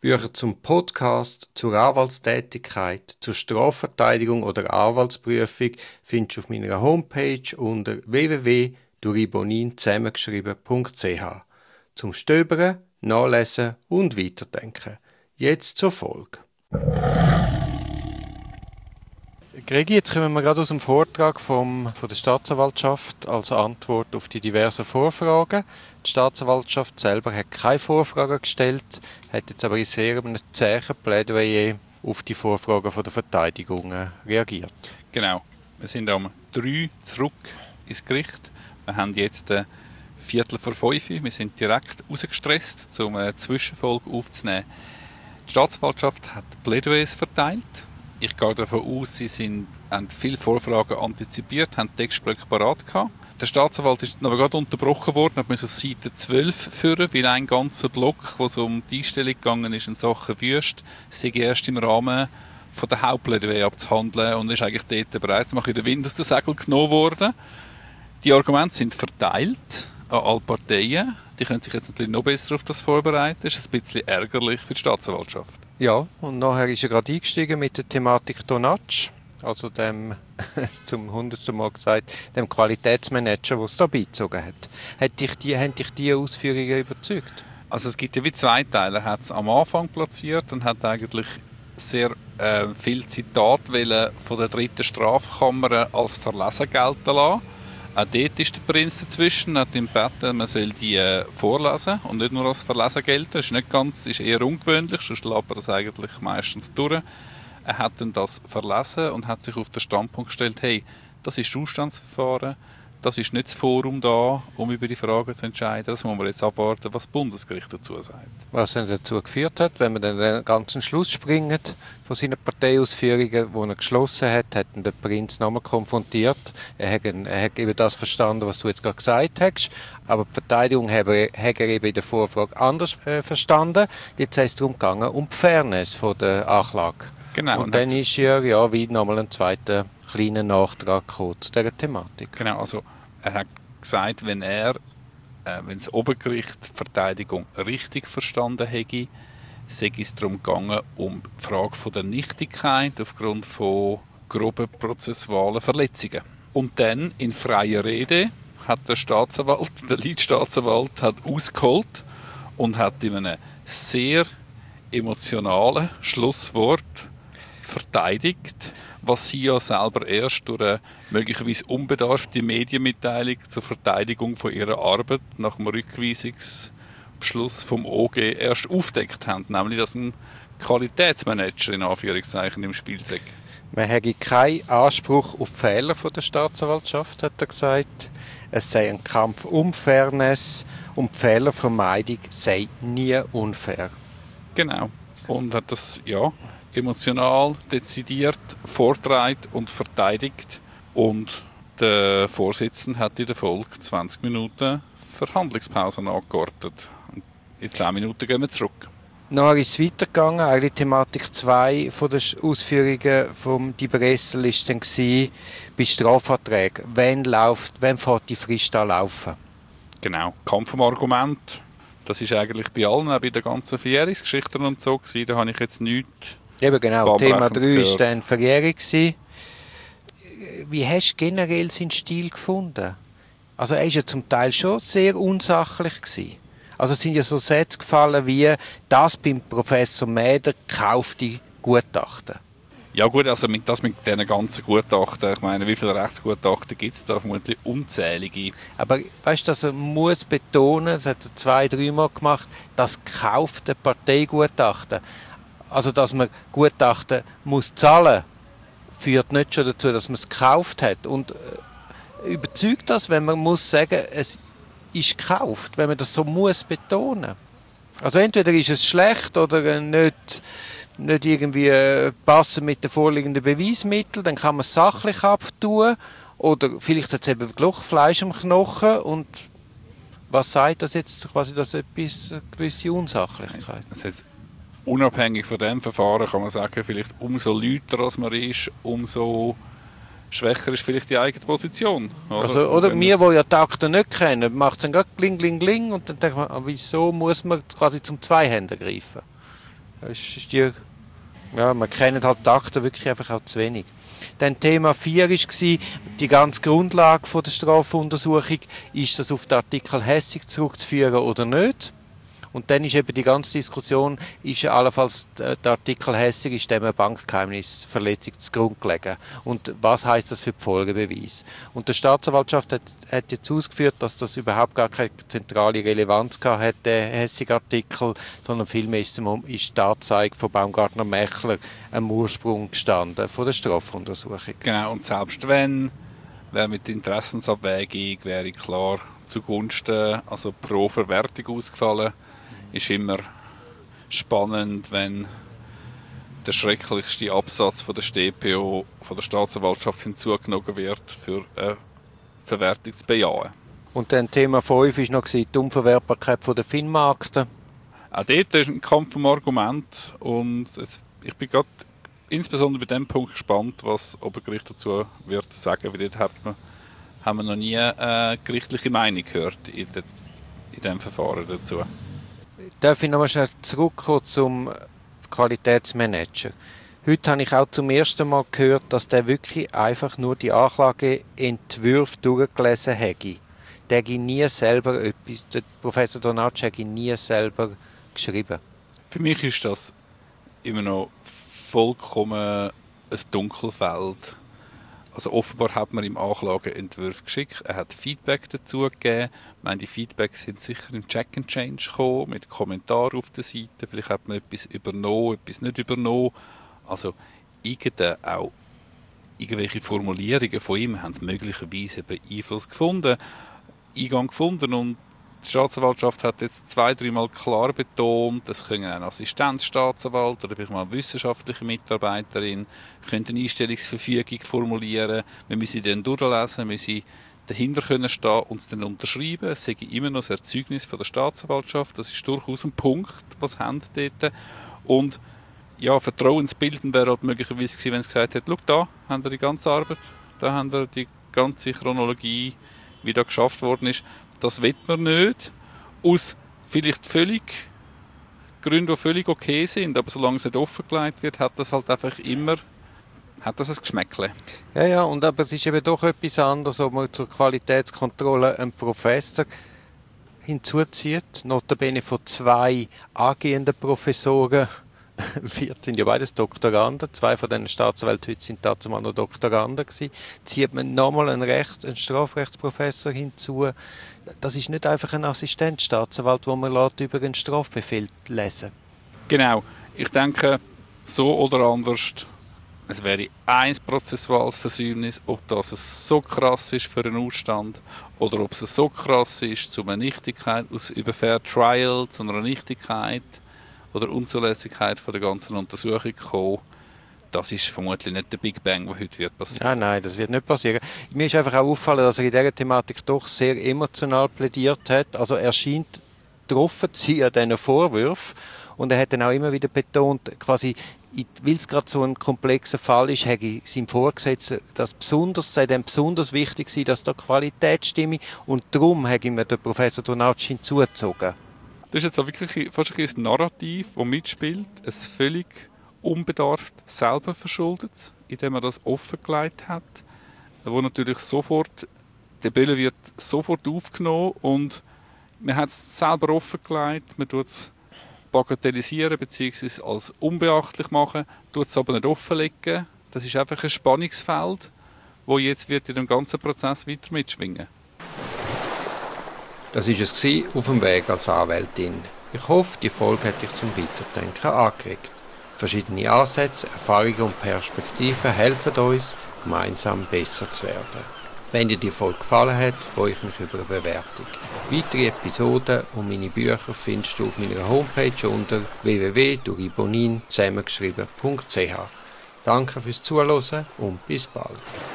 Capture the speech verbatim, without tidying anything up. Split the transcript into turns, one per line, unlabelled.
Bücher zum Podcast, zur Anwaltstätigkeit, zur Strafverteidigung oder Anwaltsprüfung findest du auf meiner Homepage unter w w w punkt duribonin zusammengeschrieben punkt c h. Zum Stöbern, Nachlesen und Weiterdenken. Jetzt zur Folge. Gregi, jetzt kommen wir gerade aus dem Vortrag vom, von der Staatsanwaltschaft als Antwort auf die diversen Vorfragen. Die Staatsanwaltschaft selber hat keine Vorfragen gestellt, hat jetzt aber in sehr einem zähen Plädoyer auf die Vorfragen von der Verteidigung reagiert.
Genau. Wir sind am drei zurück ins Gericht. Wir haben jetzt ein Viertel vor fünf. Wir sind direkt rausgestresst, um eine Zwischenfolge aufzunehmen. Die Staatsanwaltschaft hat Plädoyers verteilt. Ich gehe davon aus, sie sind, haben viele Vorfragen antizipiert, haben Textblöcke parat gehabt. Der Staatsanwalt ist noch gerade unterbrochen worden, hat auf Seite zwölf führen, weil ein ganzer Block, wo es um die Einstellung gegangen ist in Sachen Wüst, sei erst im Rahmen von der Hauptplädoyer abzuhandeln und ist eigentlich dort bereits mal in den Wind aus den Segeln genommen worden. Die Argumente sind verteilt an alle Parteien. Die können sich jetzt natürlich noch besser auf das vorbereiten. Das ist ein bisschen ärgerlich für die Staatsanwaltschaft.
Ja, und nachher ist er gerade eingestiegen mit der Thematik Donatsch, also dem, zum hundertsten Mal gesagt, dem Qualitätsmanager, der es da beizogen hat. Hat dich die, haben dich diese Ausführungen überzeugt?
Also es gibt ja wie zwei Teile. Er hat es am Anfang platziert und hat eigentlich sehr äh, viel Zitate von der dritten Strafkammer als verlesen gelten lassen. Auch dort ist der Prinz dazwischen, hat ihm gebeten, man soll die äh, vorlesen und nicht nur als verlesen gelten. Das ist, nicht ganz, ist eher ungewöhnlich, sonst lässt man das eigentlich meistens durch. Er hat dann das verlesen und hat sich auf den Standpunkt gestellt, hey, das ist das Ausstandsverfahren, das ist nicht das Forum da, um über die Fragen zu entscheiden. Das muss man jetzt abwarten, was das Bundesgericht dazu sagt.
Was dann dazu geführt hat, wenn man dann den ganzen Schluss springt von seinen Parteiausführungen, die er geschlossen hat, hat ihn der Prinz nochmal konfrontiert. Er hat, er hat eben das verstanden, was du jetzt gerade gesagt hast, aber die Verteidigung hat er, hat er eben in der Vorfrage anders äh, verstanden. Jetzt ist es darum gegangen, um die Fairness von der Anklage.
Genau,
und, und dann ist ja, ja wie nochmal ein zweiter kleiner Nachtrag gekommen zu dieser Thematik.
Genau, also er hat gesagt, wenn er, äh, wenn das Obergericht die Verteidigung richtig verstanden hätte, sei es darum gegangen, um die Frage von der Nichtigkeit aufgrund von groben prozessualen Verletzungen. Und dann in freier Rede hat der Staatsanwalt, der Leitstaatsanwalt, hat ausgeholt und hat in einem sehr emotionalen Schlusswort verteidigt, was sie ja selber erst durch eine möglicherweise unbedarfte Medienmitteilung zur Verteidigung von ihrer Arbeit nach dem Rückweisungsbeschluss vom O G erst aufdeckt haben, nämlich dass ein Qualitätsmanager in Anführungszeichen im Spiel sei.
Man habe keinen Anspruch auf Fehler von der Staatsanwaltschaft, hat er gesagt. Es sei ein Kampf um Fairness und die Fehlervermeidung sei nie unfair.
Genau. Und hat das, ja, emotional, dezidiert vorgetragen und verteidigt. Und der Vorsitzende hat in der Folge zwanzig Minuten Verhandlungspause angeordnet. In zehn Minuten gehen wir zurück.
Nachher ist es weitergegangen. Eigentlich Thematik zwei von den Ausführungen von Di Bressel war dann bei Strafverträgen. Wann, läuft, wann fährt die Frist an laufen?
Genau. Kampf vom Argument. Das ist eigentlich bei allen, auch bei den ganzen Verjährungsgeschichten und so gewesen. Da habe ich jetzt nichts.
Eben genau, Thema drei war dann Verjährung. Wie hast du generell seinen Stil gefunden? Also er war ja zum Teil schon sehr unsachlich gewesen. Also es sind ja so Sätze gefallen wie «Das beim Professor Mäder kaufte Gutachten».
Ja gut, also mit, das mit diesen ganzen Gutachten, ich meine, wie viele Rechtsgutachten gibt es da? Vermutlich unzählige.
Aber weißt du, dass er muss betonen, das hat er zwei, dreimal gemacht, das kaufte Parteigutachten. Also, dass man Gutachten muss zahlen, führt nicht schon dazu, dass man es gekauft hat. Und äh, überzeugt das, wenn man muss sagen, es ist gekauft, wenn man das so muss betonen. Also entweder ist es schlecht oder äh, nicht, nicht irgendwie äh, passend mit den vorliegenden Beweismitteln, dann kann man es sachlich abtun. Oder vielleicht hat es eben Fleisch am Knochen. Und was sagt das jetzt? Quasi, dass etwas, eine gewisse Unsachlichkeit.
Unabhängig von diesem Verfahren kann man sagen, vielleicht umso lauter als man ist, umso schwächer ist vielleicht die eigene Position.
Oder, also, oder wir, die ja die Akten nicht kennen, macht es dann gerade kling, kling, kling und dann denkt man, wieso muss man quasi zum Zweihänder greifen? Ist die, ja, man kennt halt die Akten wirklich einfach auch zu wenig. Dann Thema vier war die ganze Grundlage der Strafuntersuchung. Ist das auf den Artikel Hässig zurückzuführen oder nicht? Und dann ist eben die ganze Diskussion, ist allenfalls der Artikel Hässig, ist dem eine Bankgeheimnisverletzung zugrunde gelegen. Und was heisst das für die Folgebeweise? Und die Staatsanwaltschaft hat, hat jetzt ausgeführt, dass das überhaupt gar keine zentrale Relevanz gehabt hat, der Hässig-Artikel, sondern vielmehr ist, ist die Anzeige von Baumgartner-Mächler am Ursprung gestanden von der Strafuntersuchung.
Genau, und selbst wenn, wäre mit der Interessensabwägung wäre klar zugunsten, also pro Verwertung ausgefallen. Ist immer spannend, wenn der schrecklichste Absatz von der S t P O von der Staatsanwaltschaft hinzugenommen wird, für eine Verwertung zu bejahen.
Und dann Thema fünf war noch die Unverwertbarkeit der Finnmarkten.
Auch dort ist ein Kampf um Argument und jetzt, ich bin gerade insbesondere bei dem Punkt gespannt, was das Obergericht dazu wird sagen, weil dort hat man, haben wir noch nie eine gerichtliche Meinung gehört in, de, in diesem Verfahren dazu.
Darf ich noch mal schnell zurückkommen zum Qualitätsmanager? Heute habe ich auch zum ersten Mal gehört, dass der wirklich einfach nur die Anklageentwürfe durchgelesen hätte. Der hätte nie selber etwas, der Professor Donatsch hätte nie selber geschrieben.
Für mich ist das immer noch vollkommen ein Dunkelfeld. Also offenbar hat man ihm Anklageentwürfe geschickt, er hat Feedback dazu gegeben. Ich meine, die Feedbacks sind sicher im Check and Change gekommen, mit Kommentaren auf der Seite. Vielleicht hat man etwas übernommen, etwas nicht übernommen. Also irgende, auch irgendwelche Formulierungen von ihm haben möglicherweise eben Einfluss gefunden, Eingang gefunden. Und die Staatsanwaltschaft hat jetzt zwei, dreimal klar betont, das können ein Assistenzstaatsanwalt oder vielleicht mal eine wissenschaftliche Mitarbeiterin können eine Einstellungsverfügung formulieren. Wir müssen die dann durchlesen, wir müssen dahinter können stehen und es dann unterschreiben. Es sei immer noch das Erzeugnis von der Staatsanwaltschaft. Das ist durchaus ein Punkt, was haben dort. Und ja, vertrauensbildend wäre halt möglicherweise gewesen, wenn es gesagt hätte, schau, da haben wir die ganze Arbeit, da haben wir die ganze Chronologie, wie da geschafft worden ist. Das will man nicht, aus vielleicht völlig Gründen, die völlig okay sind, aber solange es nicht offengelegt wird, hat das halt einfach immer hat das ein Geschmäckle.
Ja, ja, und aber es ist eben doch etwas anderes, ob man zur Qualitätskontrolle einen Professor hinzuzieht, notabene von zwei angehenden Professoren. Wir sind ja beides Doktoranden, zwei von diesen Staatsanwälten heute sind dazu mal noch Doktoranden gewesen. Zieht man nochmal einen, Rechts-, einen Strafrechtsprofessor hinzu. Das ist nicht einfach ein Assistenzstaatsanwalt, den man lässt, über einen Strafbefehl lesen.
Genau. Ich denke, so oder anders, es wäre ein prozessuales Versäumnis, ob das so krass ist für einen Ausstand oder ob es so krass ist, zu einer Nichtigkeit aus über Fair Trial zu einer Nichtigkeit oder Unzulässigkeit von der ganzen Untersuchung kommen. Das ist vermutlich nicht der Big Bang, der heute wird passieren.
Ja, nein, das wird nicht passieren. Mir ist einfach auch auffallen, dass er in dieser Thematik doch sehr emotional plädiert hat. Also er scheint getroffen zu sein an diesen Vorwürfen. Und er hat dann auch immer wieder betont, quasi, weil es gerade so ein komplexer Fall ist, hätte sein Vorgesetzter das besonders, sei dem besonders wichtig sei, dass da Qualität stimme. Und darum hat ihm der Professor Donatsch hinzugezogen.
Das ist jetzt auch wirklich fast ein Narrativ, das mitspielt, ein völlig unbedarft selber verschuldet, indem er das offengelegt hat, wo natürlich sofort, der Bölle wird sofort aufgenommen und man hat es selber offengelegt, man tut es bagatellisieren bzw. als unbeachtlich machen, tut es aber nicht offenlegen. Das ist einfach ein Spannungsfeld, das jetzt wird in dem ganzen Prozess weiter mitschwingen.
Das war es auf dem Weg als Anwältin. Ich hoffe, die Folge hat dich zum Weiterdenken angeregt. Verschiedene Ansätze, Erfahrungen und Perspektiven helfen uns, gemeinsam besser zu werden. Wenn dir die Folge gefallen hat, freue ich mich über eine Bewertung. Weitere Episoden und meine Bücher findest du auf meiner Homepage unter w w w punkt duribonin zusammengeschrieben punkt c h. Danke fürs Zuhören und bis bald.